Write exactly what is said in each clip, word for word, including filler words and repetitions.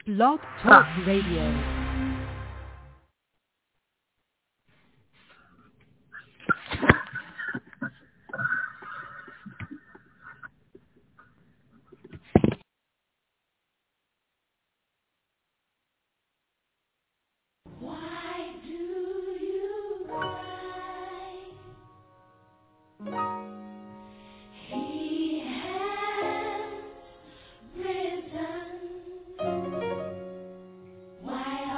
Blog Talk Radio. Why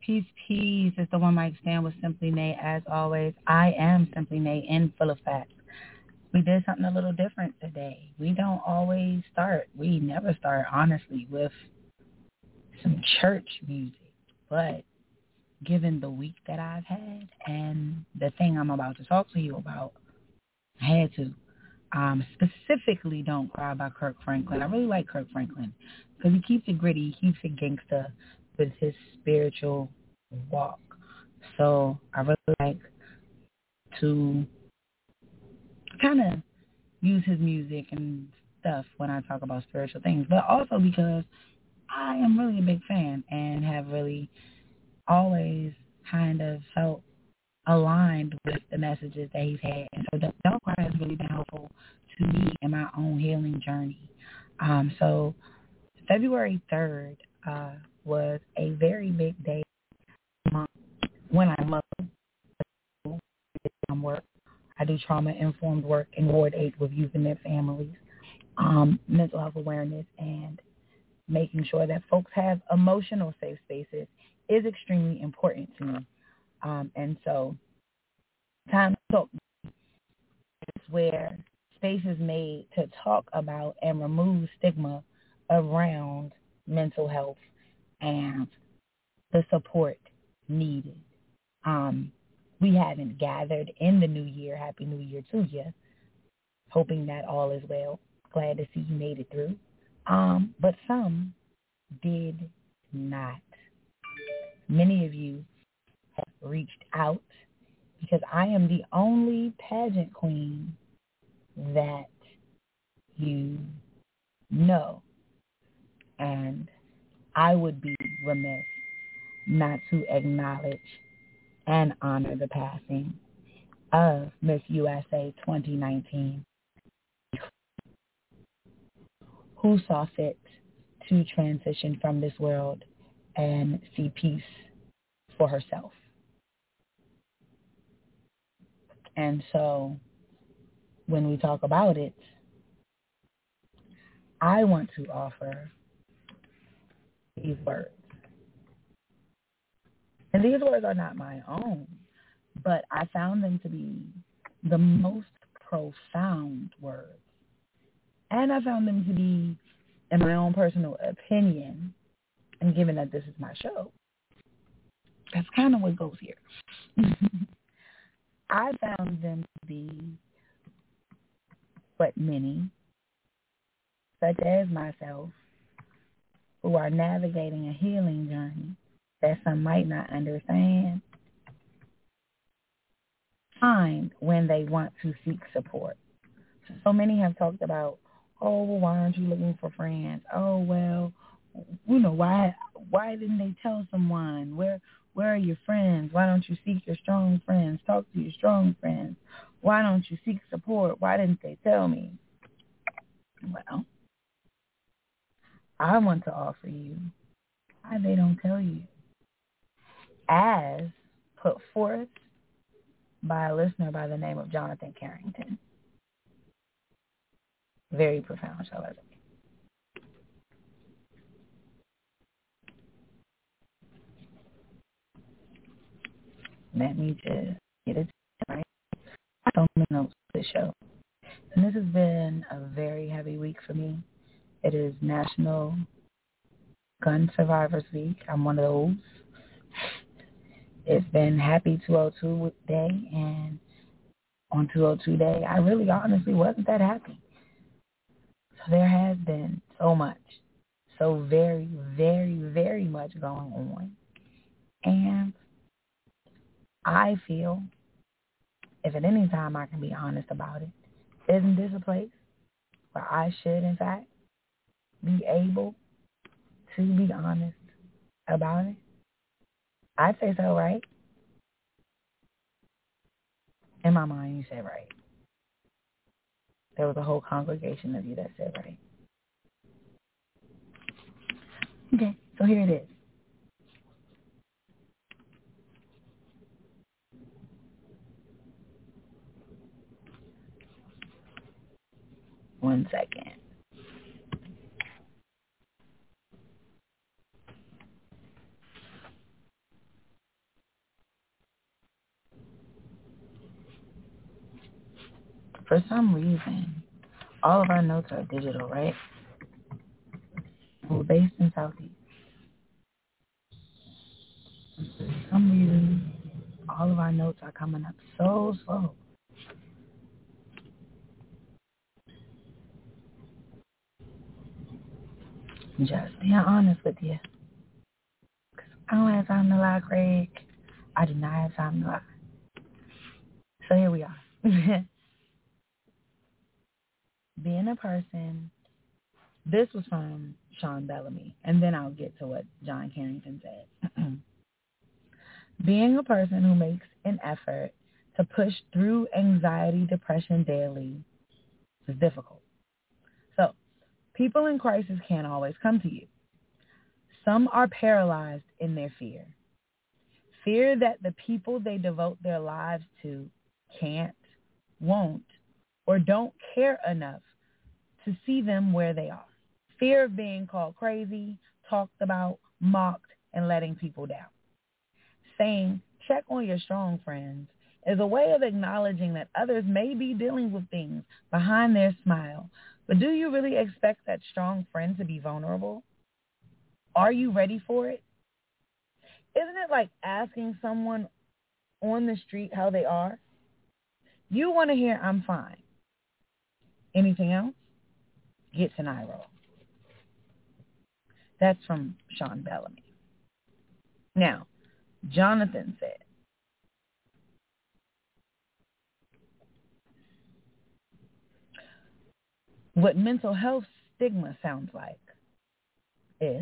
peace, peace. It's the one mic stand with Simply Nate. As always, I am Simply Nate in full effect. We did something a little different today. We don't always start, we never start, honestly, with some church music. But given the week that I've had and the thing I'm about to talk to you about, I had to. Um, specifically, Don't Cry by Kirk Franklin. I really like Kirk Franklin because he keeps it gritty, he keeps it gangsta with his spiritual walk. So I really like to kind of use his music and stuff when I talk about spiritual things, but also because I am really a big fan and have really always kind of felt aligned with the messages that he's had. And so Don't Cry has really been helpful to me in my own healing journey. Um, so February third uh, was a very big day when I love work. I do trauma-informed work in Ward eight with youth and their families, um, mental health awareness, and making sure that folks have emotional safe spaces is extremely important to me. Um, and so Time to Talk is where space is made to talk about and remove stigma around mental health and the support needed. Um, we haven't gathered in the new year. Happy New Year to you. Hoping that all is well. Glad to see you made it through. Um, but some did not. Many of you have reached out because I am the only pageant queen that you know. And I would be remiss not to acknowledge and honor the passing of Miss U S A twenty nineteen, who saw fit to transition from this world and see peace for herself. And so when we talk about it, I want to offer these words. And these words are not my own, but I found them to be the most profound words. And I found them to be, in my own personal opinion, and given that this is my show, that's kind of what goes here. I found them to be what many, such as myself, who are navigating a healing journey that some might not understand, find when they want to seek support. So many have talked about, oh, well, why aren't you looking for friends? Oh, well, you know, why why didn't they tell someone? Where where are your friends? Why don't you seek your strong friends? Talk to your strong friends. Why don't you seek support? Why didn't they tell me? Well, I want to offer you why they don't tell you, as put forth by a listener by the name of Jonathan Carrington. Very profound, shall I say. Let me just get it right. I don't know the show. And this has been a very heavy week for me. It is National Gun Survivors Week. I'm one of those. It's been Happy two oh two Day, and on two oh two Day, I really honestly wasn't that happy. So there has been so much, so very, very, very much going on. And I feel, if at any time I can be honest about it, isn't this a place where I should, in fact, be able to be honest about it? I'd say so, right? In my mind, you said right. There was a whole congregation of you that said right. Okay, so here it is. One second. For some reason, all of our notes are digital, right? We're based in Southeast. For some reason, all of our notes are coming up so slow. Just being honest with you. I don't have time to lie, Craig. I do not have time to lie. So here we are. Being a person, this was from Sean Bellamy, and then I'll get to what John Carrington said. Being a person who makes an effort to push through anxiety, depression daily is difficult. So, people in crisis can't always come to you. Some are paralyzed in their fear. Fear that the people they devote their lives to can't, won't, or don't care enough to see them where they are. Fear of being called crazy, talked about, mocked, and letting people down. Saying, check on your strong friends, is a way of acknowledging that others may be dealing with things behind their smile. But do you really expect that strong friend to be vulnerable? Are you ready for it? Isn't it like asking someone on the street how they are? You want to hear, I'm fine. Anything else? Gets an eye roll. That's from Sean Bellamy. Now, Jonathan said, what mental health stigma sounds like is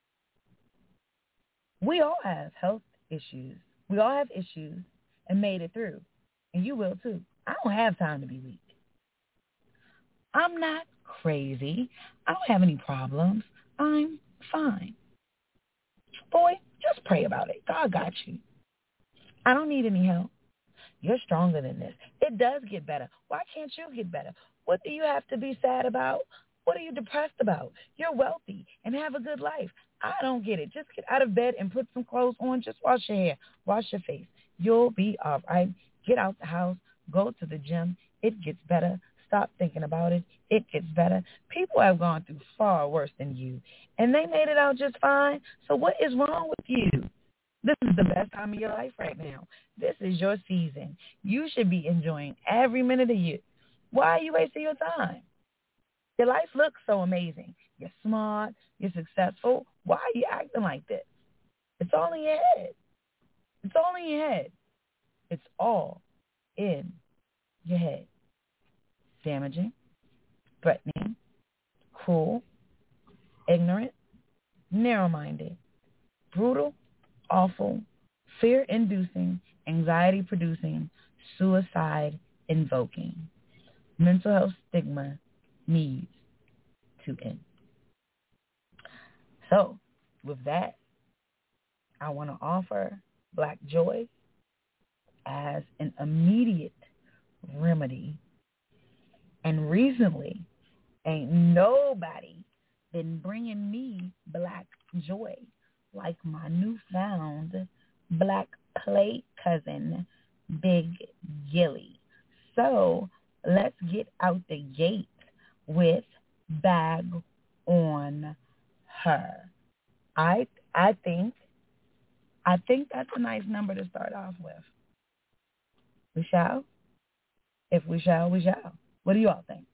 we all have health issues. We all have issues and made it through. And you will too. I don't have time to be weak. I'm not crazy. I don't have any problems. I'm fine. Boy, just pray about it. God got you. I don't need any help. You're stronger than this. It does get better. Why can't you get better? What do you have to be sad about? What are you depressed about? You're wealthy and have a good life. I don't get it. Just get out of bed and put some clothes on. Just wash your hair. Wash your face. You'll be all right. Get out the house. Go to the gym. It gets better. Stop thinking about it. It gets better. People have gone through far worse than you, and they made it out just fine. So what is wrong with you? This is the best time of your life right now. This is your season. You should be enjoying every minute of you. Why are you wasting your time? Your life looks so amazing. You're smart. You're successful. Why are you acting like this? It's all in your head. It's all in your head. It's all in your head. Damaging, threatening, cruel, ignorant, narrow-minded, brutal, awful, fear-inducing, anxiety-producing, suicide-invoking. Mental health stigma needs to end. So, with that, I want to offer Black Joy as an immediate remedy. And recently, ain't nobody been bringing me Black Joy like my newfound Black play cousin, Big Gilly. So let's get out the gate with Bag on Her. I I think I think that's a nice number to start off with. We shall. If we shall, we shall. What do you all think?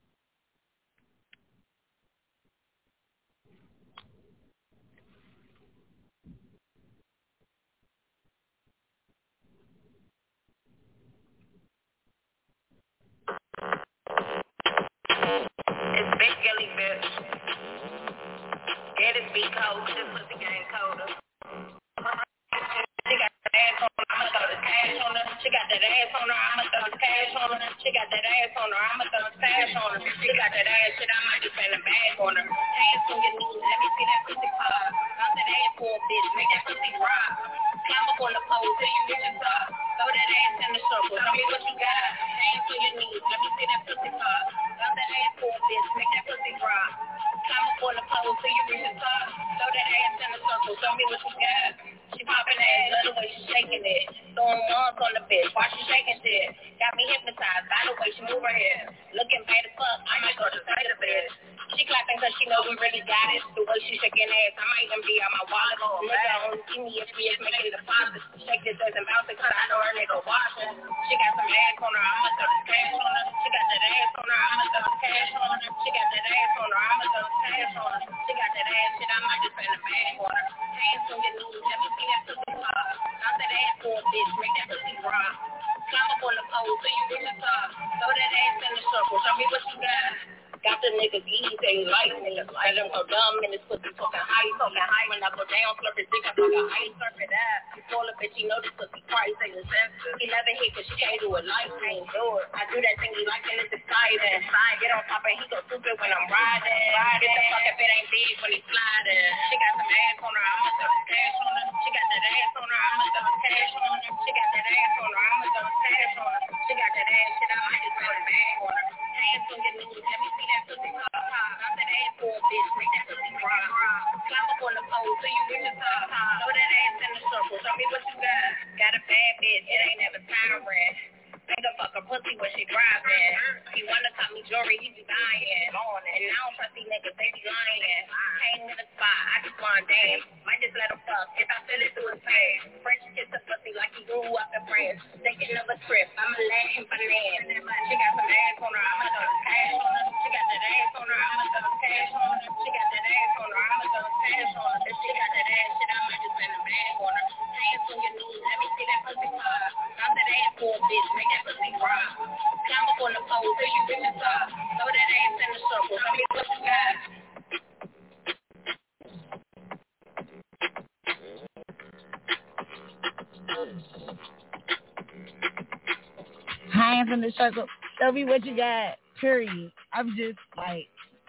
It's Big Gilly, bitch. Yeah, this beat cold, this pussy game colder. She got that ass on her, I'ma throw the cash on her. She got that ass on her, I'ma throw the cash on her. She got that ass on her, I'ma throw the cash on her. She got that ass shit, I might just spend a bag on her. Hands on your knees, let me see that pussy pop. Bounce that ass for a bitch, make that pussy rock. Climb up on the pole till you reach the top. Throw that ass in the circle, tell me what you got. Hands on your knees, let me see that pussy pop. Bounce that ass for a bitch, make that pussy rock. Climb up on the pole till you reach the top. Throw that ass in the circle, tell me what you got. She popping ass, love the way she shaking it. Throwing ones on the bitch, why she shaking shit? Got got me hypnotized by the way she move her hair. Looking bad as fuck, I might go to side of bed. She clapping cause she know we really got it. The way she shaking ass, I might even be on my wallet. Nigga only see me if she is making deposits. Shake this ass and bounce it cause I know her nigga watching. She got some ass on her, I'ma throw this cash on her. She got that ass on her, I'ma throw this cash on her. She got that ass on her, I'ma throw this cash on her. She got that ass shit, I might just spend a bag on her. Hands on your knees, let me see that pussy pop. Bounce that ass for a bitch, make that pussy drop. Climb up on the pole so you reach the top. Throw that ass in the circle, show me what you got. Got the nigga geese, they like niggas. Let them go dumb in this pussy, talking high, talking high. When I go down, slurp his dick, I fuck a ice, slurp it out. You call a bitch, you know this pussy price, they expensive. He never hit cause she can't do it like me. Do it. I do that thing he like and it's exciting. Get on top and he go stupid when I'm riding. Get the fuck if it ain't big when he sliding. She got some ass on her, I'ma throw this cash on her. She got that ass on her, I'ma throw this cash on her. She got that ass on her, I'ma throw this cash on her. She got that ass shit, I might just throw the bag on her. Hands on your knees, let me see that pussy pop. Bounce that ass for a bitch, make that pussy drop. Climb up on the pole so you reach the top. Throw that ass in the circle, show me what you got. Got a bad bitch, it ain't never time red. Make a fuck her pussy when she driving. He wanna call me jewelry, he be buying. And I don't trust these niggas, they be lying. Hang in the spot, I just want dance. Might just let him fuck, if I feel it through his face. French kiss the pussy like he grew up in France. Thinking of a trip, I'ma let him finance. She got some ass on her, I'ma throw the cash on her. She got that ass on her, I'ma throw the cash on her. She got that ass on her, I'ma throw the cash on her. If she got that ass shit, I might just spend a bag on her. Hands on your knees, let me see that pussy pop. Bounce that ass for a bitch, make that pussy drop. Climb up on the pole till you reach the top. Throw that ass in the circle, show me what you got. Hands in the circle, show me what you got. Period. I'm just like,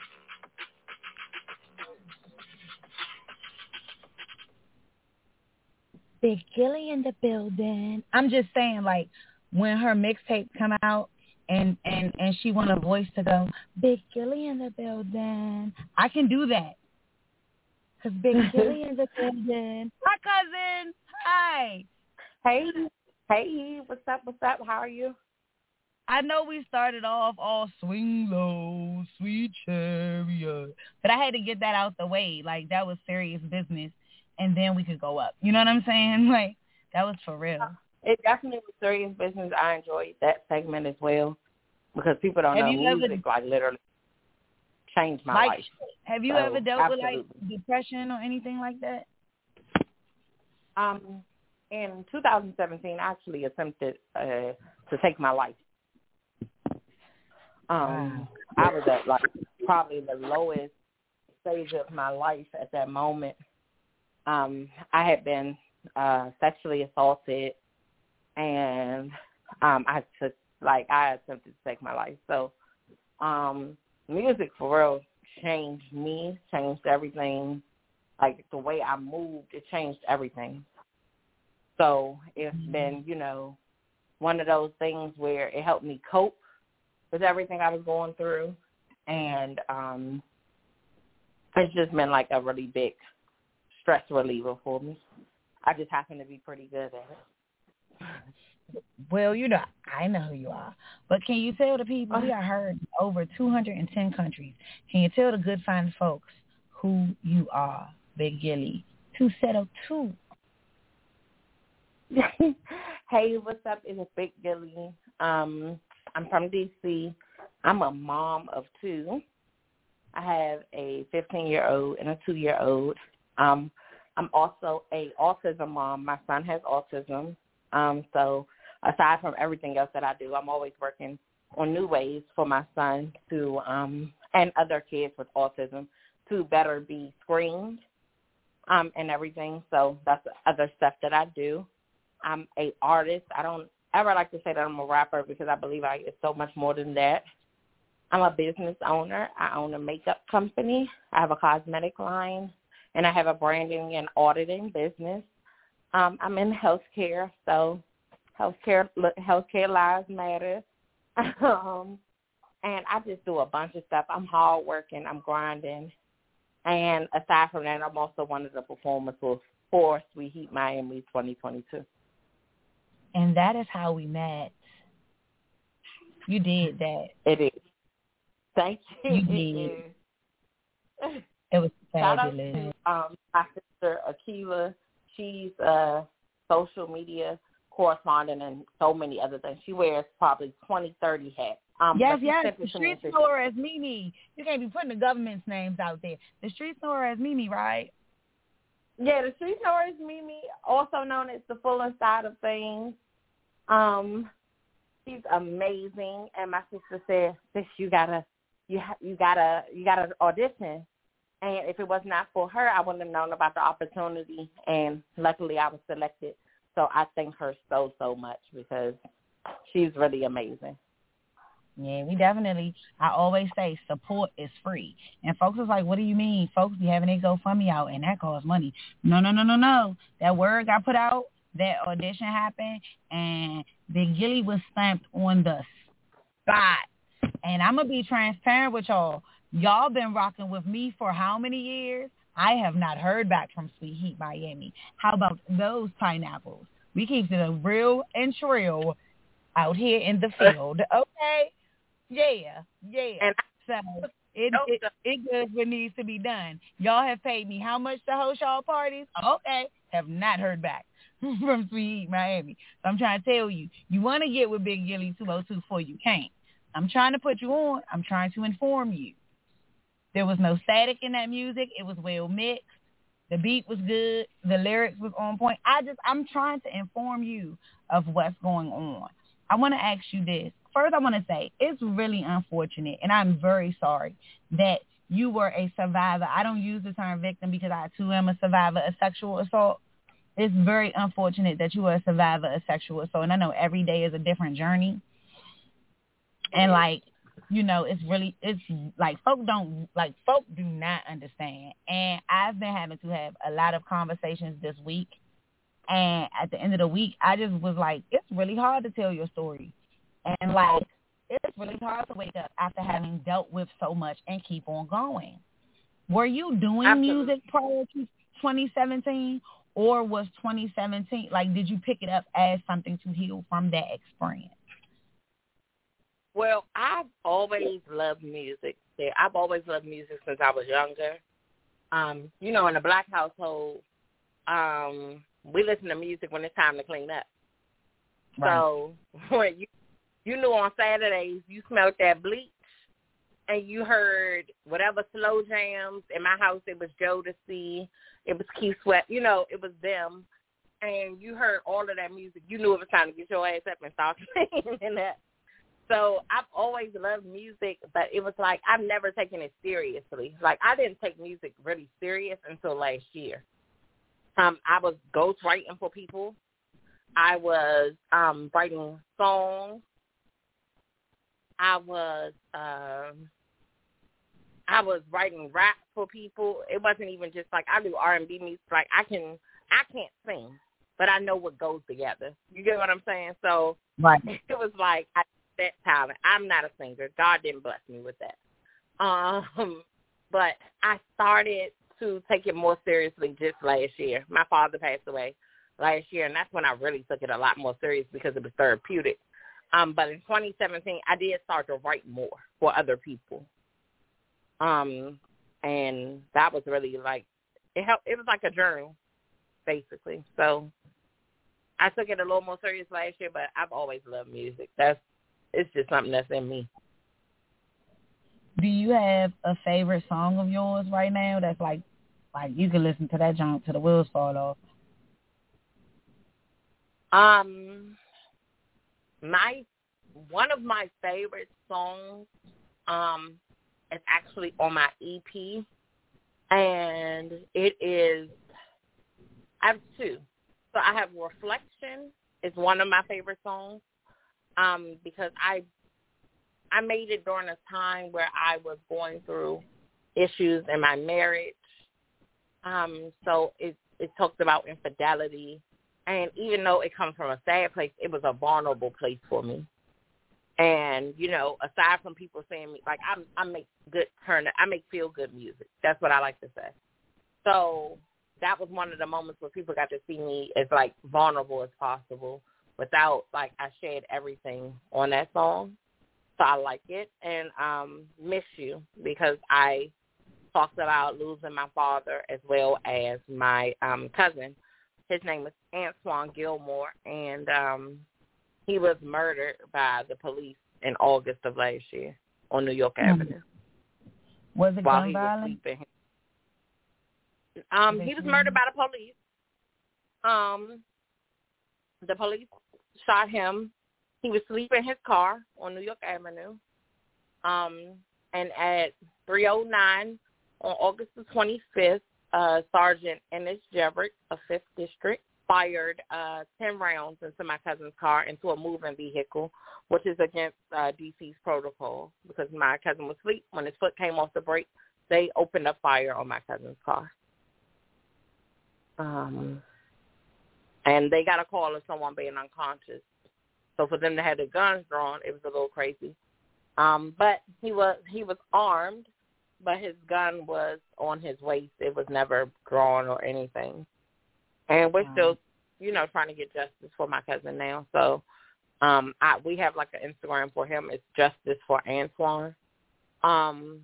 Big Gilly in the building. I'm just saying, like, when her mixtapes come out and, and, and she want a voice to go, Big Gilly in the building, I can do that. Because Big Gilly in the building. Hi, cousin. Hi. Hey. Hey. What's up? What's up? How are you? I know we started off all swing low, sweet chariot. But I had to get that out the way. Like, that was serious business. And then we could go up. You know what I'm saying? Like, that was for real. It definitely was serious business. I enjoyed that segment as well because people don't have know you music, ever, like, literally changed my like, life. Have you so, ever dealt absolutely. with, like, depression or anything like that? Um, in two thousand seventeen, I actually attempted uh, to take my life. Um, wow. I was at, like, probably the lowest stage of my life at that moment. Um, I had been uh, sexually assaulted, and um, I took, like, I attempted to take my life. So, um, music for real changed me, changed everything. Like, the way I moved, it changed everything. So it's mm-hmm. been, you know, one of those things where it helped me cope with everything I was going through, and um, it's just been like a really big stress reliever for me. I just happen to be pretty good at it. Well, you know, I know who you are. But can you tell the people, we are heard in over two hundred ten countries. Can you tell the good, fine folks who you are, Big Gilly? two seven two. Hey, what's up? It's Big Gilly. Um, I'm from D C. I'm a mom of two. I have a fifteen-year-old and a two-year-old. Um, I'm also a autism mom. My son has autism. Um, so aside from everything else that I do, I'm always working on new ways for my son to um, and other kids with autism to better be screened um, and everything. So that's the other stuff that I do. I'm a artist. I don't ever like to say that I'm a rapper because I believe I, it's so much more than that. I'm a business owner. I own a makeup company. I have a cosmetic line, and I have a branding and auditing business. Um, I'm in healthcare, so healthcare healthcare lives matter. um, and I just do a bunch of stuff. I'm hardworking. I'm grinding. And aside from that, I'm also one of the performers for, for Sweet Heat Miami twenty twenty-two. And that is how we met. You did that. It is. Thank you. You did. It was fabulous. Shout out to um, my sister Akila. She's a social media correspondent and so many other things. She wears probably twenty, thirty hats. Um, yes, yes. The street snorer as Mimi. You can't be putting the government's names out there. The street snorer as Mimi, right? Yeah, the street snorer is Mimi, also known as the fuller side of things. Um, she's amazing, and my sister said, "Sis, you gotta, you ha- you gotta, you gotta audition." And if it was not for her, I wouldn't have known about the opportunity. And luckily, I was selected. So I thank her so, so much because she's really amazing. Yeah, we definitely, I always say support is free. And folks is like, what do you mean? Folks be having their GoFundMe out and that costs money. No, no, no, no, no. That word got put out, that audition happened, and Big Gilly was stamped on the spot. And I'm going to be transparent with y'all. Y'all been rocking with me for how many years? I have not heard back from Sweet Heat Miami. How about those pineapples? We keep it a real and trill out here in the field. Okay? Yeah, yeah. And so it, it it does what needs to be done. Y'all have paid me how much to host y'all parties? Okay. Have not heard back from Sweet Heat Miami. So I'm trying to tell you, you want to get with Big Gilly two oh two before you can't. I'm trying to put you on. I'm trying to inform you. There was no static in that music. It was well mixed. The beat was good. The lyrics was on point. I just, I'm trying to inform you of what's going on. I want to ask you this. First, I want to say it's really unfortunate, and I'm very sorry that you were a survivor. I don't use the term victim because I, too, am a survivor of sexual assault. It's very unfortunate that you were a survivor of sexual assault, and I know every day is a different journey. And, like, you know, it's really, it's like folk don't, like folk do not understand. And I've been having to have a lot of conversations this week. And at the end of the week, I just was like, it's really hard to tell your story. And like, it's really hard to wake up after having dealt with so much and keep on going. Were you doing Absolutely. music prior to twenty seventeen? Or was twenty seventeen, like, did you pick it up as something to heal from that experience? Well, I've always loved music. I've always loved music since I was younger. Um, you know, in a black household, um, we listen to music when it's time to clean up. Right. So when you you knew on Saturdays you smelled that bleach and you heard whatever slow jams. In my house, it was Jodeci, it was Keith Sweat. You know, it was them. And you heard all of that music. You knew it was time to get your ass up and start cleaning that. So I've always loved music, but it was like I've never taken it seriously. Like I didn't take music really serious until last year. Um, I was ghostwriting for people. I was um, writing songs. I was um, I was writing rap for people. It wasn't even just like I do R and B music. Like I can I can't sing, but I know what goes together. You get what I'm saying? So right. It was like I. that talent. I'm not a singer. God didn't bless me with that. Um, but I started to take it more seriously just last year. My father passed away last year, and that's when I really took it a lot more serious because it was therapeutic. Um, but in twenty seventeen, I did start to write more for other people. Um, and that was really like, it helped. It was like a journal, basically. So I took it a little more serious last year, but I've always loved music. That's It's just something that's in me. Do you have a favorite song of yours right now that's like, like you can listen to that jump till the wheels fall off? Um, my one of my favorite songs, um, is actually on my E P, and it is. I have two. So I have Reflection is one of my favorite songs. Um, because I I made it during a time where I was going through issues in my marriage. Um, so it, it talks about infidelity. And even though it comes from a sad place, it was a vulnerable place for me. And, you know, aside from people saying me, like, I, I make good turn, I make feel-good music. That's what I like to say. So that was one of the moments where people got to see me as, like, vulnerable as possible. Without, like, I shared everything on that song. So I like it, and um, Miss You, because I talked about losing my father as well as my um, cousin. His name is Antoine Gilmore, and um, he was murdered by the police in August of last year on New York mm-hmm. Avenue. Was it while gun he violence? was sleeping. Um, he was murdered by the police. Um, the police shot him. He was sleeping in his car on New York Avenue. Um, and at three oh nine on August the twenty-fifth, uh, Sergeant Ennis Jeverick of fifth District fired uh, ten rounds into my cousin's car into a moving vehicle, which is against uh, D C's protocol, because my cousin was asleep. When his foot came off the brake, they opened up fire on my cousin's car. Um, and they got a call of someone being unconscious. So for them to have the guns drawn, it was a little crazy. Um, but he was he was armed, but his gun was on his waist. It was never drawn or anything. And we're still, you know, trying to get justice for my cousin now. So um, I, we have like an Instagram for him. It's Justice for Antoine. Um,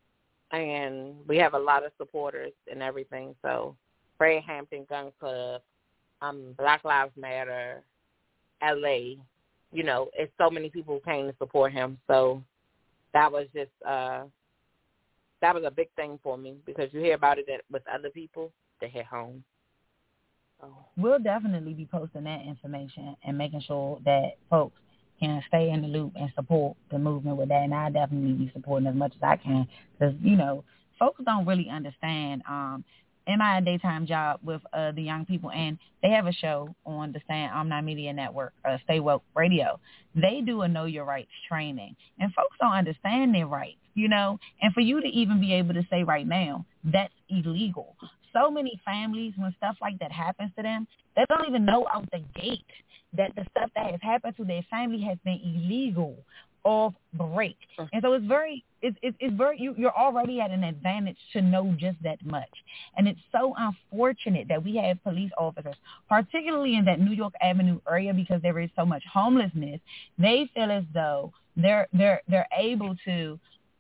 and we have a lot of supporters and everything. So Fred Hampton Gun Club, um, Black Lives Matter, L A, you know, it's so many people who came to support him. So that was just, uh, that was a big thing for me, because you hear about it with other people that hit home. So. We'll definitely be posting that information and making sure that folks can stay in the loop and support the movement with that. And I'll definitely be supporting as much as I can, because, you know, folks don't really understand. Um, in my daytime job with uh, the young people, and they have a show on the Stand Omni Media Network, uh, Stay Woke Radio. They do a Know Your Rights training, and folks don't understand their rights, you know, and for you to even be able to say right now, that's illegal. So many families, when stuff like that happens to them, they don't even know out the gate that the stuff that has happened to their family has been illegal, off break. And so it's very, it's, it's, it's very, you, you're already at an advantage to know just that much. And it's so unfortunate that we have police officers, particularly in that New York Avenue area, because there is so much homelessness. They feel as though they're, they're, they're able to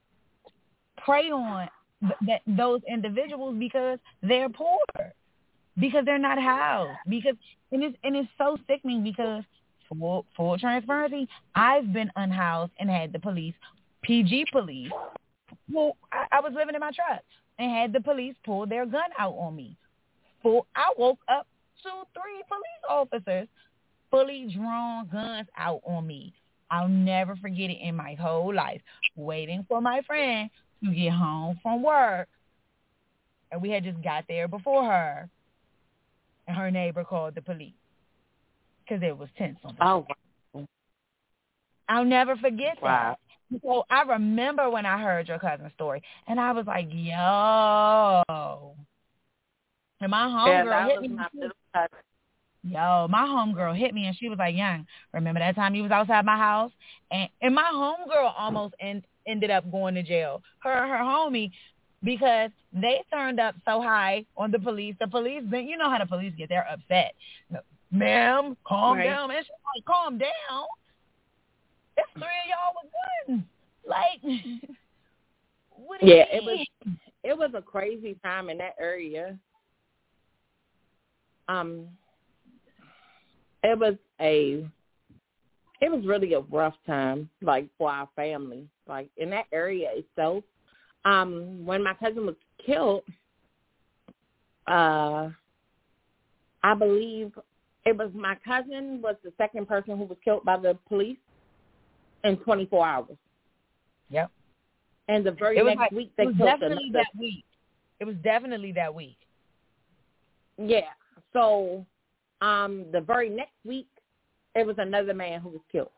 prey on that those individuals because they're poor, because they're not housed, because and it's and it's so sickening, because for full transparency, I've been unhoused and had the police, P G police, well, I, I was living in my truck and had the police pull their gun out on me. Full, I woke up to three police officers fully drawn guns out on me. I'll never forget it in my whole life. Waiting for my friend to get home from work, and we had just got there before her, and her neighbor called the police because it was tense on the Oh, wow. I'll never forget wow. that. So I remember when I heard your cousin's story, and I was like, yo. And my homegirl yeah, hit me. Yo, my homegirl hit me, and she was like, Young, remember that time you was outside my house? And and my homegirl almost en- ended up going to jail. Her her homie, because they turned up so high on the police. The police, you know how the police get, they're upset. Ma'am, calm right. down. And she's like, calm down. There's three of y'all with guns. Like, what do yeah, you it was it was a crazy time in that area. Um, it was a it was really a rough time, like for our family, like in that area itself. Um, when my cousin was killed, uh, I believe it was my cousin was the second person who was killed by the police in twenty-four hours. Yep. And the very it was next like, week they it was killed definitely another. that week. It was definitely that week. Yeah. So, um, the very next week, it was another man who was killed.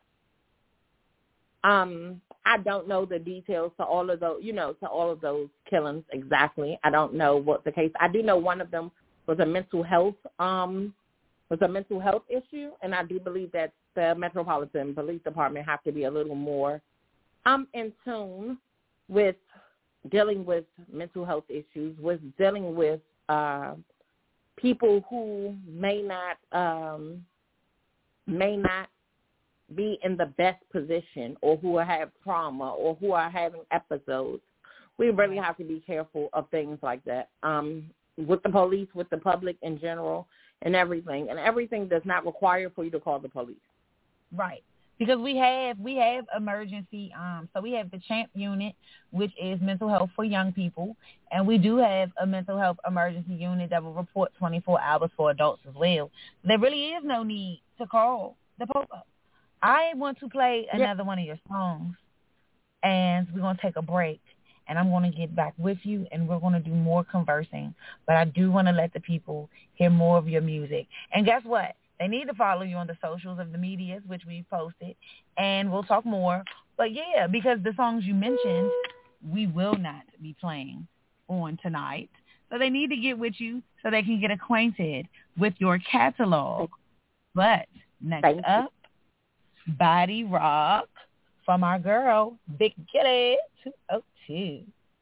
Um, I don't know the details to all of those, you know, to all of those killings exactly. I don't know what the case. I do know one of them was a mental health, um, was a mental health issue, and I do believe that the Metropolitan Police Department have to be a little more, um, in tune with dealing with mental health issues, with dealing with uh, people who may not, um, may not be in the best position or who have trauma or who are having episodes. We really have to be careful of things like that um, with the police, with the public in general, and everything. And everything does not require for you to call the police. Right. Because we have we have emergency, um, so we have the CHAMP unit, which is mental health for young people, and we do have a mental health emergency unit that will report twenty-four hours for adults as well. There really is no need to call the police. I want to play another yeah. one of your songs, and we're going to take a break, and I'm going to get back with you, and we're going to do more conversing, but I do want to let the people hear more of your music. And guess what? They need to follow you on the socials of the medias, which we posted, and we'll talk more. But, yeah, because the songs you mentioned, we will not be playing on tonight. So they need to get with you so they can get acquainted with your catalog. But next Thank up, you. Body Rock from our girl, Big Gilly two oh two.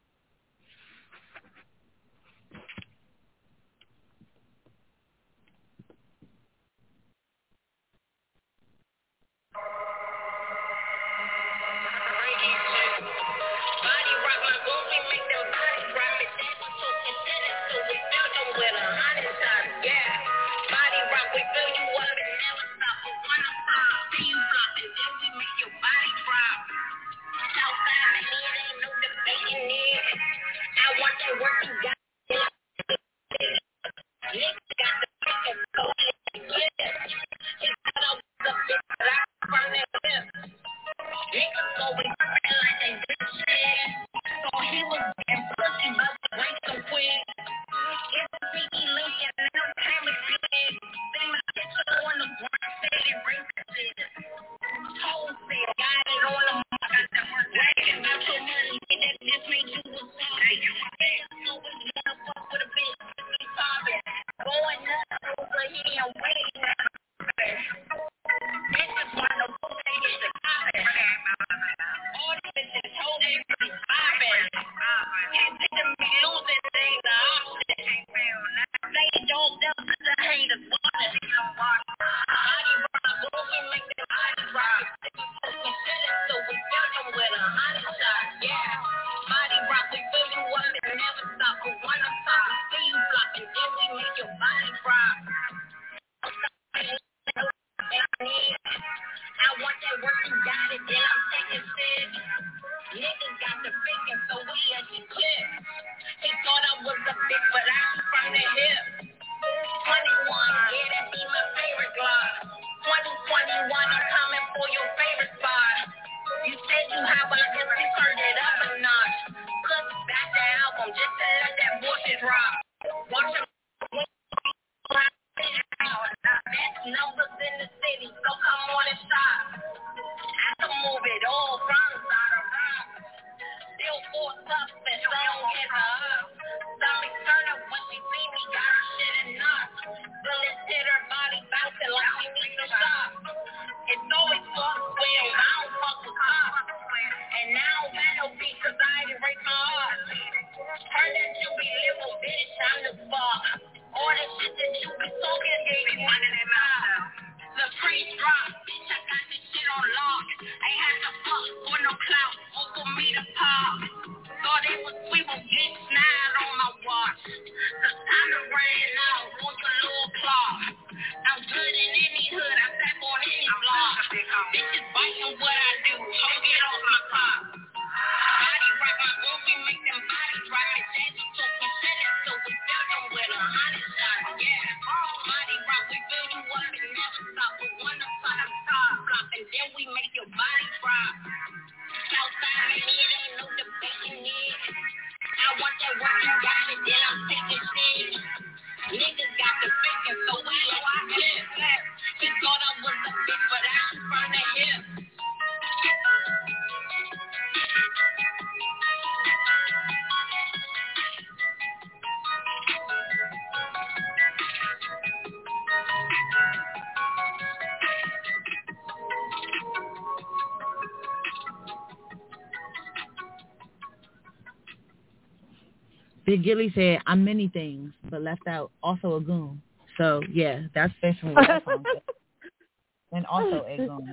Big Gilly said, I'm many things, but left out also a goon. So, yeah, that's basically what that song said. And also a goon.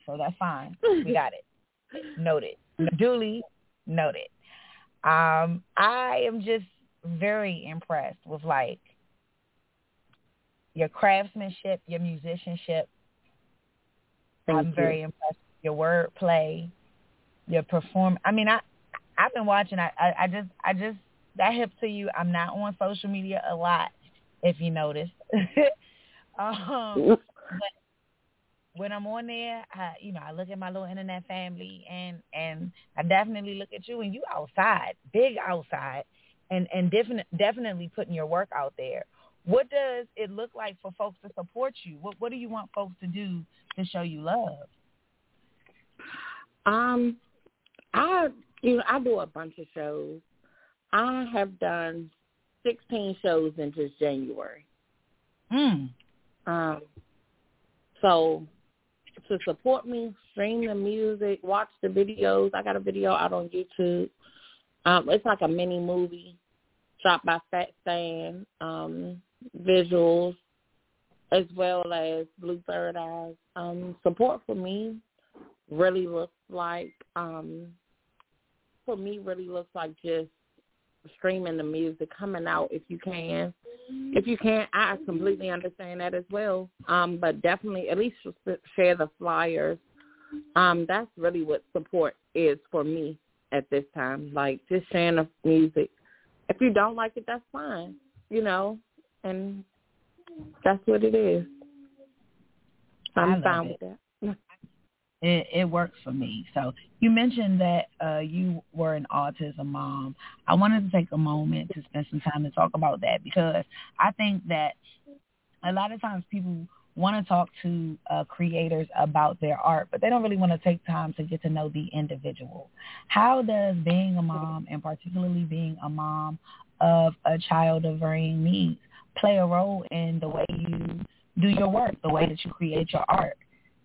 so that's fine. We got it. Noted. Duly noted. Um, I am just very impressed with, like, your craftsmanship, your musicianship. Thank I'm you. very impressed with your wordplay, your perform. I mean, I, I've been watching. I, I, I just, I just, that hip to you. I'm not on social media a lot, if you noticed. um, but when I'm on there, I, you know, I look at my little internet family, and, and I definitely look at you, and you outside, big outside, and, and definitely, definitely putting your work out there. What does it look like for folks to support you? What What do you want folks to do to show you love? Um, I you know I do a bunch of shows. I have done sixteen shows in just January. Mm. Um, so to support me, stream the music, watch the videos. I got a video out on YouTube. Um, it's like a mini movie shot by Fat Stan. Um, visuals, as well as Blue Third Eyes. Um, support for me really looks like, um, for me really looks like just streaming the music, coming out if you can. If you can't, I completely understand that as well. Um, but definitely at least share the flyers. Um, that's really what support is for me at this time, like just sharing the music. If you don't like it, that's fine, you know. And that's what it is. I'm fine with that. It, it works for me. So you mentioned that uh, you were an autism mom. I wanted to take a moment to spend some time to talk about that, because I think that a lot of times people want to talk to uh, creators about their art, but they don't really want to take time to get to know the individual. How does being a mom, and particularly being a mom of a child of varying needs, play a role in the way you do your work, the way that you create your art?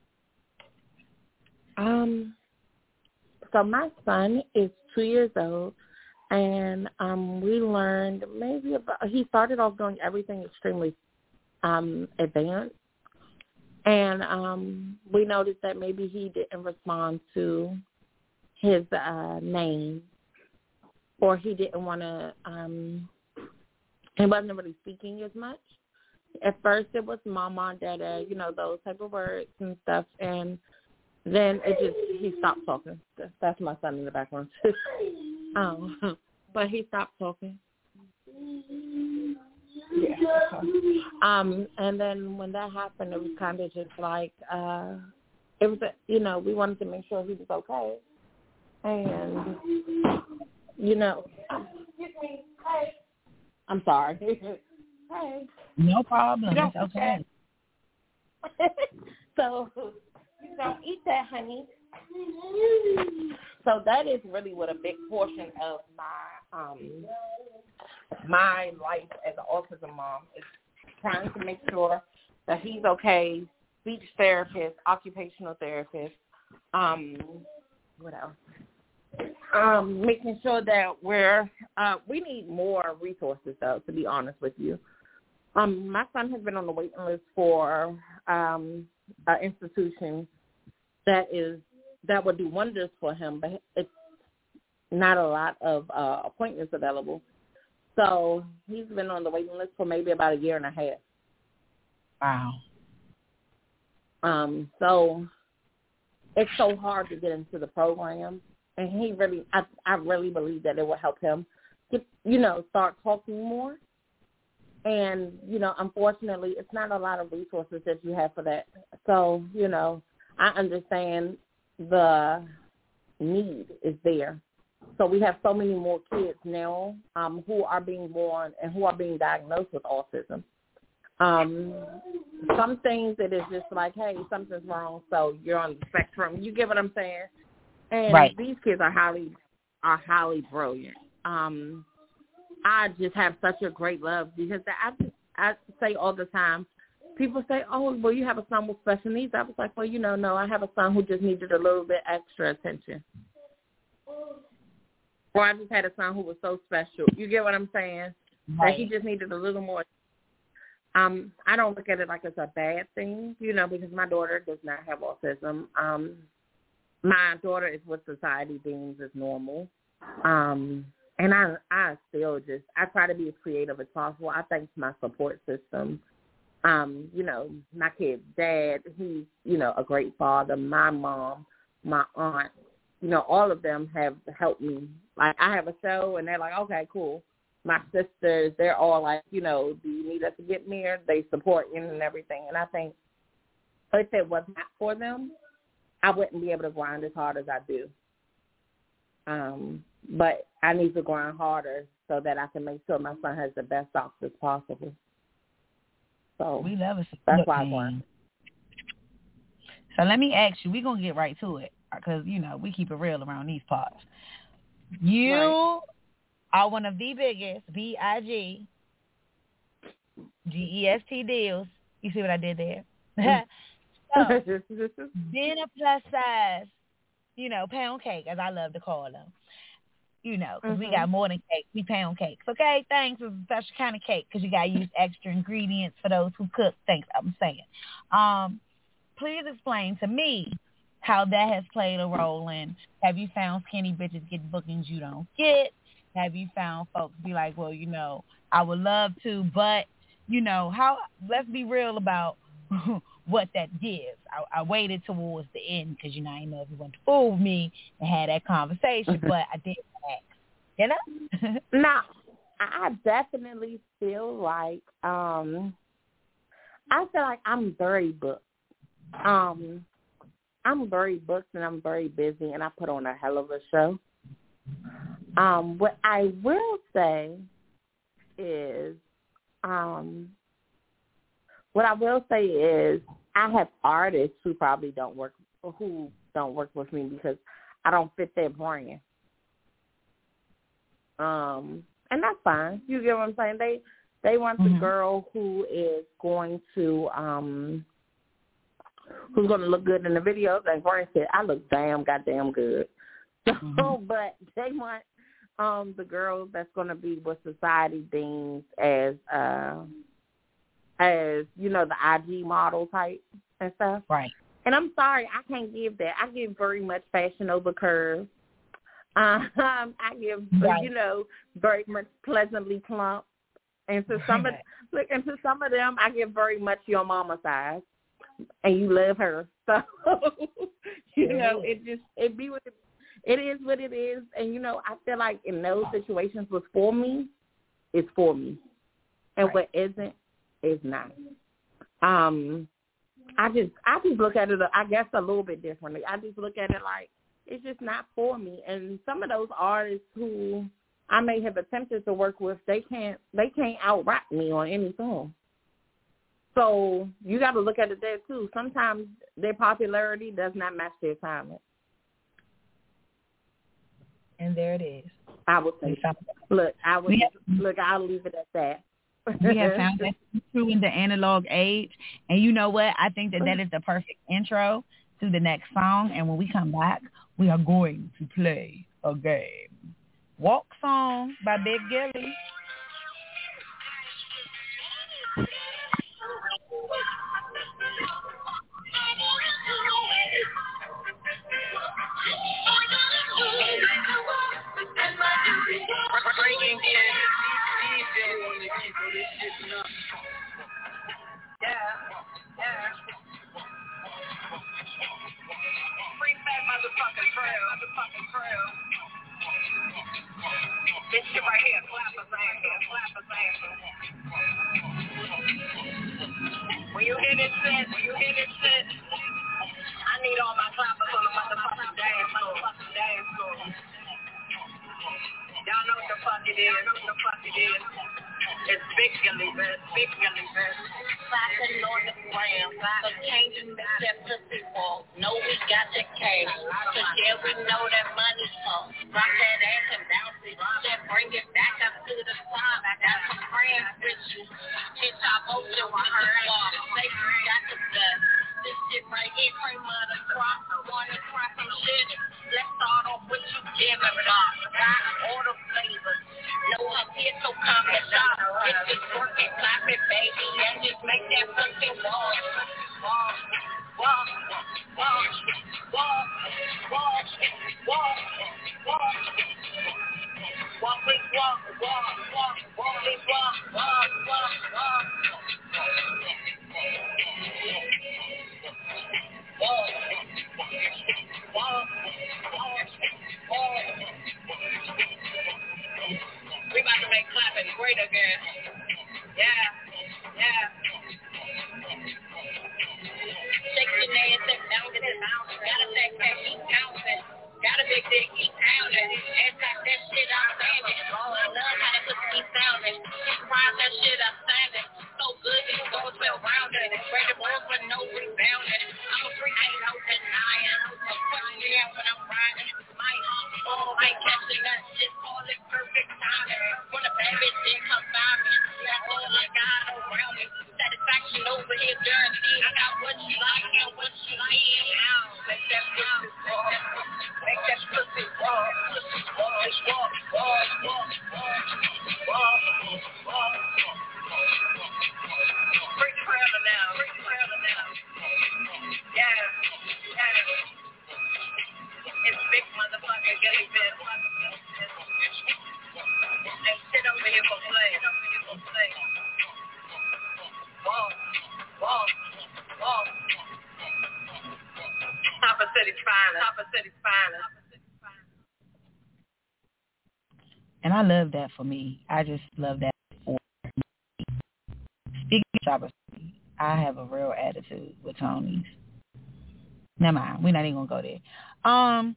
Um, so my son is two years old, and um, we learned maybe about, he started off doing everything extremely um, advanced, and um, we noticed that maybe he didn't respond to his uh, name, or he didn't want to, um, he wasn't really speaking as much. At first it was mama, dada, you know, those type of words and stuff, and then it just, he stopped talking. That's my son in the background. um, but he stopped talking. Yeah. Um, and then when that happened, it was kind of just like, uh, it was, a, you know, we wanted to make sure he was okay. And, you know, excuse me, hey. I'm sorry. Hey. No problem. It's okay. So, you don't eat that, honey. So that is really what a big portion of my um my life as an autism mom is, trying to make sure that he's okay. Speech therapist, occupational therapist, um, what else? Um, making sure that we're uh, we need more resources, though. To be honest with you, um, my son has been on the waiting list for um, an institution that is that would do wonders for him, but it's not a lot of uh, appointments available. So he's been on the waiting list for maybe about a year and a half. Wow. Um, so it's so hard to get into the program. And he really, I, I really believe that it will help him, get, you know, start talking more. And, you know, unfortunately, it's not a lot of resources that you have for that. So, you know, I understand the need is there. So we have so many more kids now um, who are being born and who are being diagnosed with autism. Um, some things it is just like, hey, something's wrong, so you're on the spectrum. You get what I'm saying? And right. These kids are highly are highly brilliant. Um, I just have such a great love because I I say all the time, people say, oh, well, you have a son with special needs. I was like, well, you know, no, I have a son who just needed a little bit extra attention. Or I just had a son who was so special. You get what I'm saying? Right. That he just needed a little more. Um, I don't look at it like it's a bad thing, you know, because my daughter does not have autism. Um, my daughter is what society deems as normal. Um, and I, I still just, I try to be as creative as possible. I thank my support system. Um, you know, my kid's dad, he's, you know, a great father. My mom, my aunt, you know, all of them have helped me. Like, I have a show, and they're like, okay, cool. My sisters, they're all like, you know, do you need us to get there? They support you and everything. And I think if it was not for them, I wouldn't be able to grind as hard as I do. Um, but I need to grind harder so that I can make sure my son has the best options possible. So we love it. That's why I grind. So let me ask you, we're going to get right to it because, you know, we keep it real around these parts. You right. are one of the biggest B I G G E S T deals. You see what I did there? So, being a plus size, you know, pound cake, as I love to call them, you know, because mm-hmm. we got more than cake. We pound cakes, okay? Thanks. It's a special kind of cake because you got to use extra ingredients for those who cook. Thanks, I'm saying. Um, please explain to me how that has played a role in, have you found skinny bitches get bookings you don't get? Have you found folks be like, well, you know, I would love to, but, you know, how? Let's be real about what that gives. I, I waited towards the end because, you know, I didn't know if you wanted to fool with me and have that conversation, but I did ask. You know? No, I definitely feel like, um, I feel like I'm very booked. Um, I'm very booked and I'm very busy and I put on a hell of a show. Um, what I will say is, um, what I will say is I have artists who probably don't work, who don't work with me because I don't fit their brand. Um, and that's fine. You get what I'm saying? They, they want mm-hmm. the girl who is going to, um, who's going to look good in the videos. And Brian said, I look damn goddamn good. So, mm-hmm. but they want um, the girl that's going to be what society deems as, uh, as, you know, the I G model type and stuff. Right. And I'm sorry, I can't give that. I give very much fashion over curves. Um, I give, right. you know, very much pleasantly plump. And to some of, look, and to some of them, I give very much your mama size. And you love her. So, you know, it just, it be what it, it is what it is. And, you know, I feel like in those situations what's for me, it's for me. And right. what isn't, is not. Um, I just, I just look at it, I guess, a little bit differently. I just look at it like, it's just not for me. And some of those artists who I may have attempted to work with, they can't, they can't out-rock me on any song. So you got to look at it there, too. Sometimes their popularity does not match their talent. And there it is. I would say, look, I would, have, look, I'll leave it at that. We have found that true in the analog age. And you know what? I think that that is the perfect intro to the next song. And when we come back, we are going to play a game. Walk Song by Big Gilly. Yeah, yeah. Free fat motherfucking trail, motherfucking trail. This shit right here, clap a ass, clap a ass. When you hear this shit, when you hear this shit, I need all my clappers on the motherfucking dance floor, motherfucking dance floor. Y'all know what the fuck it is, know what the fuck it is. It's Big Gilly, man, Big Gilly, man. Clapping on the ground, so changing the step to people. Know we got the cash, so yeah, we know that money's up. Rock that ass and bounce it, then bring it back up to the top. I got some friends with you. Hit top ocean with the wall. Say you got the dust. This shit right here, cream of the crop. Wanna try some shit? Let's start off with you, give it up. Got all the flavors. No up here, so come and shop. It's just working, clap it, baby, and just around me. Satisfaction over here guaranteed. I got what you like and what you need. Make that pussy raw. Make that pussy raw. Pussy raw. It's raw. Raw. Raw. Raw. Raw. Break the crowd now. Break the crowd now. Yeah. Yeah. It's big motherfucking Gilly Biz. And sit over here for play. Sit over here for play. Walk, walk, walk. Top of City's finest. Top of City's finest. And I love that for me. I just love that for me. Speaking of Top of City, I have a real attitude with Tony's. Never mind. We're not even going to go there. Um,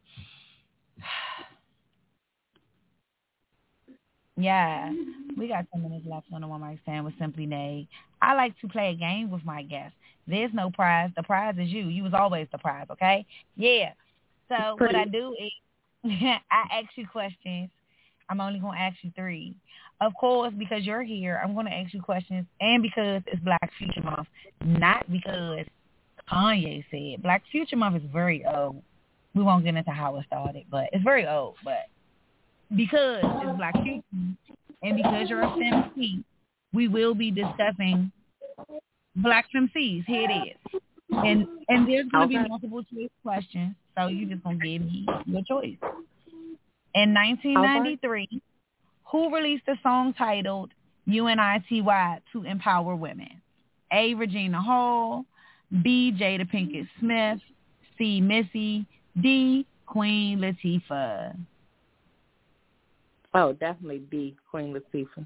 yeah, we got ten minutes left on the One Mic Stand with Simply Nay. I like to play a game with my guests. There's no prize. The prize is you. You was always the prize, okay? Yeah. So what I do is I ask you questions. I'm only going to ask you three. Of course, because you're here, I'm going to ask you questions, and because it's Black Future Month, not because Kanye said. Black Future Month is very old. We won't get into how it started, but it's very old. But because it's Black Future Month, and because you're a M C, we will be discussing Black M Cs. Here it is. And and there's going to okay. be multiple choice questions, so you're just going to give me your choice. In nineteen ninety-three, okay. who released a song titled U N I T Y to empower women? A. Regina Hall, B. Jada Pinkett Smith, C. Missy, D. Queen Latifah. Oh, definitely B. Queen Latifah.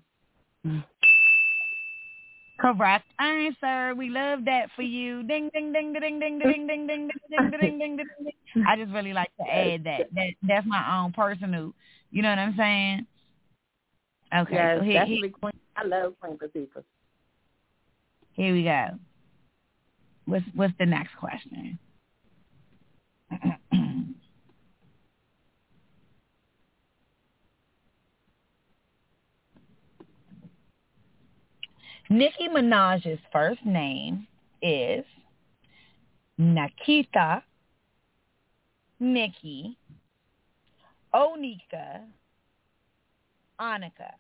Correct answer. We love that for you. Ding, ding, ding, ding, ding, ding, ding, ding, ding, ding, ding, ding, ding. I just really like to add that. That that's my own personal. You know what I'm saying? Okay. Yeah, so here, definitely here, Queen. I love Queen Latifah. Here we go. What's what's the next question? Nicki Minaj's first name is Nikita, Nikki, Onika, Annika.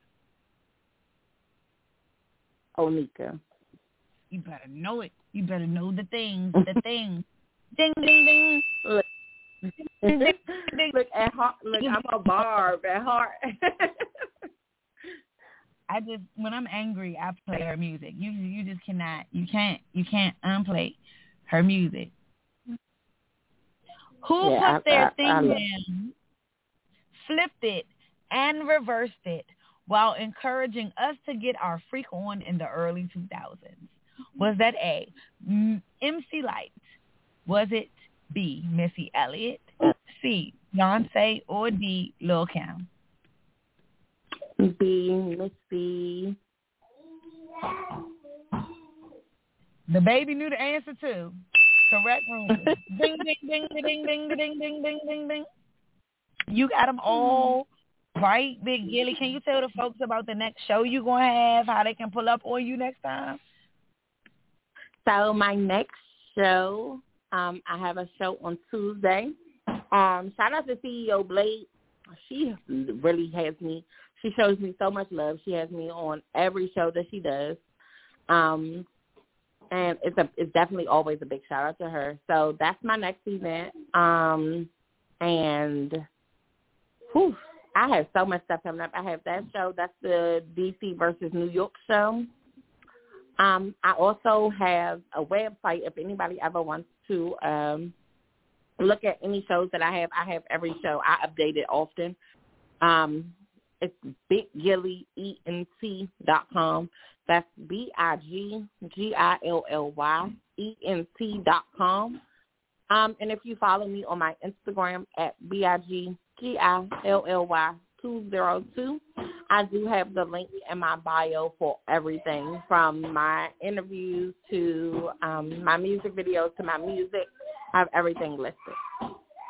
Onika. You better know it. You better know the things, the things. Ding, ding, ding. Look, ding, ding, ding. Look, at heart, look, I'm a barb at heart. I just, when I'm angry, I play her music. You you just cannot, you can't, you can't unplay her music. Who yeah, put their I, thing I, I down, flipped it, and reversed it while encouraging us to get our freak on in the early two thousands? Was that A, M C Lyte? Was it B, Missy Elliott? C, Beyonce? Or D, Lil' Kim? B, Missy. The baby knew the answer too. Correct. Ding, ding, ding, ding, ding, ding, ding, ding, ding, ding. You got them all right, Big Gilly. Can you tell the folks about the next show you gonna have? How they can pull up on you next time? So my next show, um, I have a show on Tuesday. Um, shout out to C E O Blade. She really has me. She shows me so much love. She has me on every show that she does. Um, and it's a it's definitely always a big shout out to her. So that's my next event. Um, and whew, I have so much stuff coming up. I have that show. That's the D C versus New York show. Um, I also have a website if anybody ever wants to um, look at any shows that I have. I have every show. I update it often. Um, it's big gilly ent dot com. That's B I G G I L L Y E N T dot com. Um, and if you follow me on my Instagram at B I G G I L L Y two zero two, I do have the link in my bio for everything from my interviews to um, my music videos to my music. I have everything listed.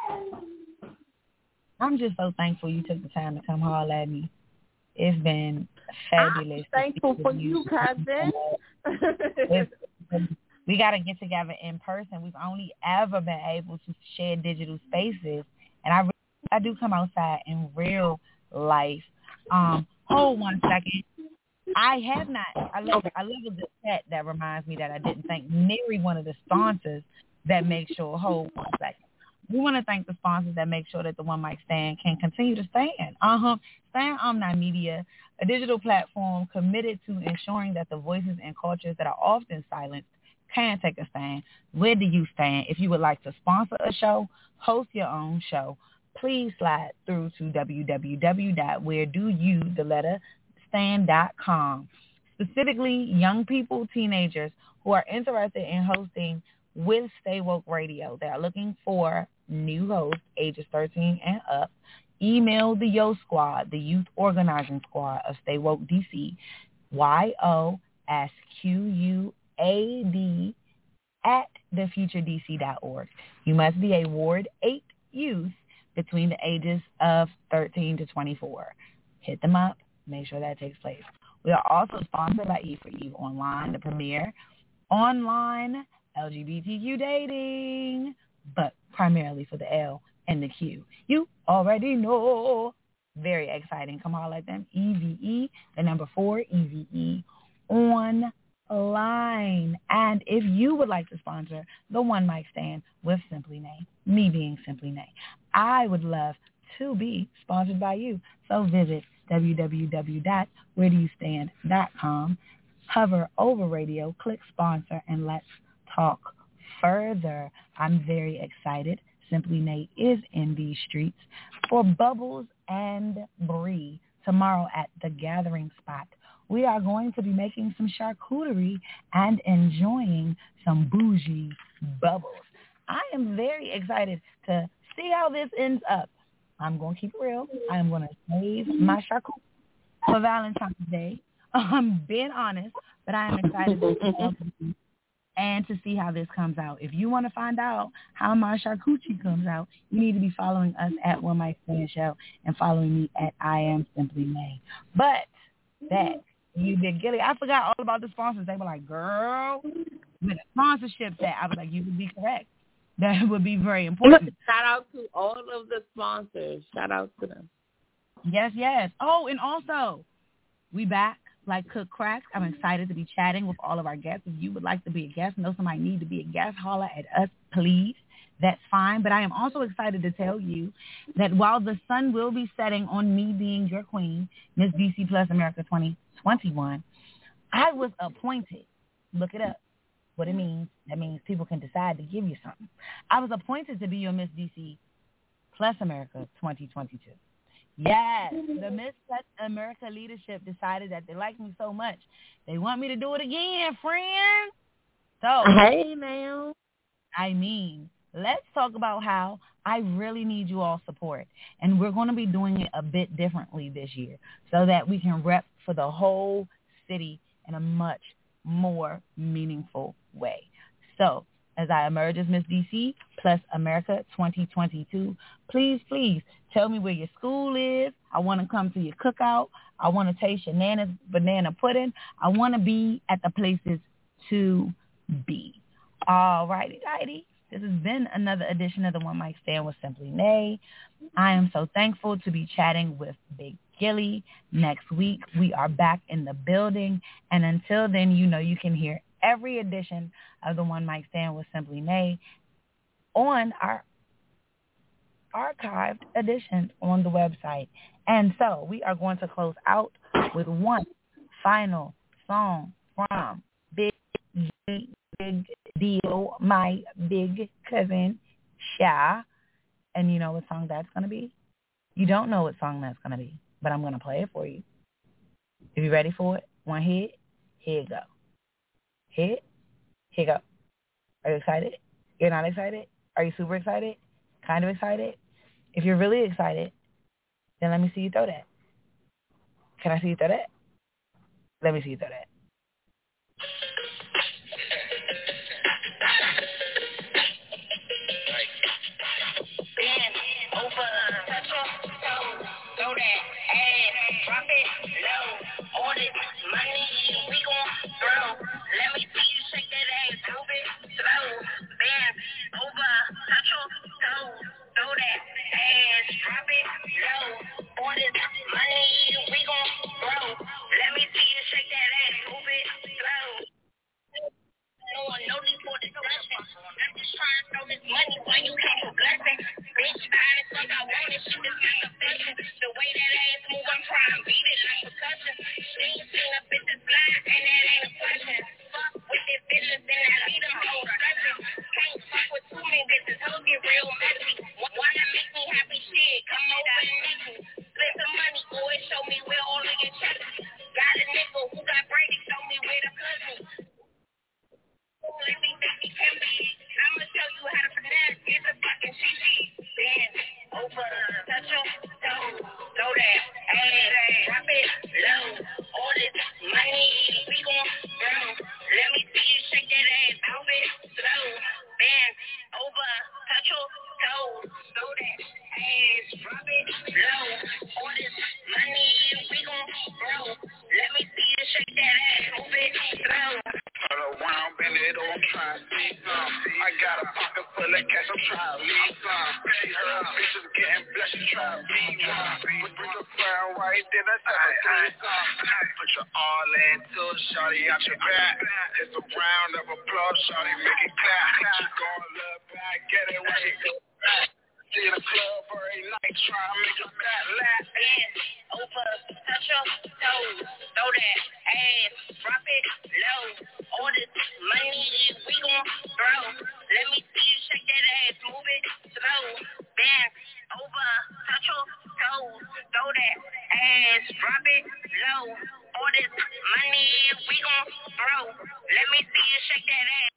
I'm just so thankful you took the time to come holler at me. It's been fabulous. I'm thankful for you, cousin. It's, we got to get together in person. We've only ever been able to share digital spaces, and I, I do come outside in real life. Um, hold one second. I have not. I love. I love the set that reminds me that I didn't thank Mary, one of the sponsors that makes sure. Hold one second. We want to thank the sponsors that make sure that the One Mic Stand can continue to stand. Uh-huh. Stand Omni Media, a digital platform committed to ensuring that the voices and cultures that are often silenced can take a stand. Where do you stand? If you would like to sponsor a show, host your own show, please slide through to w w w dot where do you, the letter, stand dot com. Specifically, young people, teenagers who are interested in hosting with Stay Woke Radio. They are looking for new hosts, ages thirteen and up. Email the Yo Squad, the youth organizing squad of Stay Woke D C, Y O S Q U A D at the future d c dot org. You must be a Ward eight youth between the ages of thirteen to twenty-four. Hit them up. Make sure that takes place. We are also sponsored by E for Eve Online, the premier online L G B T Q dating, but primarily for the L and the Q. You already know. Very exciting. Come on, like them. E V E, the number four, E V E, online. And if you would like to sponsor the One Mic Stand with Simply Nay, me being Simply Nay, I would love to be sponsored by you. So visit w w w dot where do you stand dot com, hover over radio, click sponsor, and let's talk further. I'm very excited. Simply Nay is in these streets for Bubbles and Bree tomorrow at the Gathering Spot. We are going to be making some charcuterie and enjoying some bougie bubbles. I am very excited to see how this ends up. I'm going to keep it real. I am going to save my charcuterie for Valentine's Day. I'm being honest, but I am excited to and to see how this comes out. If you want to find out how my charcuterie comes out, you need to be following us at One Mic Stand Show and following me at I Am Simply Nay. But that you did, Gilly. I forgot all about the sponsors. They were like, girl, with sponsorships that I was like, you would be correct. That would be very important. Shout out to all of the sponsors. Shout out to them. Yes, yes. Oh, and also, we back like Cook Cracks. I'm excited to be chatting with all of our guests. If you would like to be a guest, know somebody need to be a guest, holler at us, please. That's fine. But I am also excited to tell you that while the sun will be setting on me being your queen, Miss D C Plus America twenty twenty-one, I was appointed. Look it up. What it means. That means people can decide to give you something. I was appointed to be your Miss D C Plus America twenty twenty-two. Yes, the Miss Plus America leadership decided that they like me so much, they want me to do it again, friend. So, hey, now. I mean, let's talk about how I really need you all support. And we're going to be doing it a bit differently this year so that we can rep for the whole city in a much more meaningful way. So, as I emerge as Miss D C Plus America twenty twenty-two, please, please tell me where your school is. I want to come to your cookout. I want to taste your Nana's banana pudding. I want to be at the places to be. All righty, righty. This has been another edition of the One Mic Stand with Simply Nay. I am so thankful to be chatting with Big Gilly. Next week, we are back in the building. And until then, you know you can hear every edition of the One Mic Stand with Simply Nay on our archived editions on the website. And so we are going to close out with one final song from Big G, Big Deal, my big cousin, Sha. And you know what song that's going to be? You don't know what song that's going to be, but I'm going to play it for you. If you're ready for it, one hit, here you go. Hit, here you go. Are you excited? You're not excited? Are you super excited? Kind of excited? If you're really excited, then let me see you throw that. Can I see you throw that? Let me see you throw that. Drop it low, all this money we gon' throw. it, oh, I'm trying to see some. I got a pocket full of cash, I'm trying to leave some. She heard bitches getting blessed, she trying to be one. Put the brown white, then I tell her three some. Put your all into it, shawty, out your back. It's a round of applause, shawty, make it clap. She gon' look back, get it when you go back. See the club every night, try to make a fat laugh. Bend over, touch your toes, throw that ass, drop it low. All this money we gon' throw. Let me see you shake that ass, move it slow. Bend over, touch your toes, throw that ass, drop it low. All this money we gon' throw. Let me see you shake that ass.